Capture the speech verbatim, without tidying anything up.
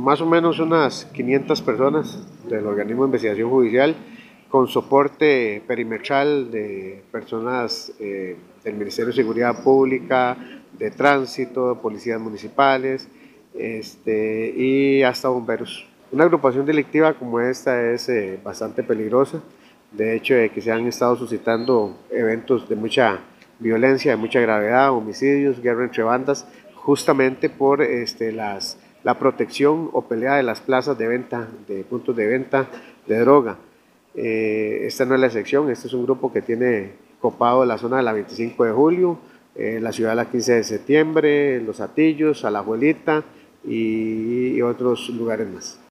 más o menos unas quinientas personas del organismo de investigación judicial, con soporte perimetral de personas eh, del Ministerio de Seguridad Pública, de Tránsito, de policías municipales este, y hasta bomberos. Una agrupación delictiva como esta es eh, bastante peligrosa, de hecho de que se han estado suscitando eventos de mucha violencia, de mucha gravedad, homicidios, guerra entre bandas, justamente por este, las, la protección o pelea de las plazas de venta, de puntos de venta de droga. Eh, esta no es la excepción, este es un grupo que tiene copado la zona de la veinticinco de julio, eh, la ciudad de la quince de septiembre, Los Atillos, Alajuelita y, y otros lugares más.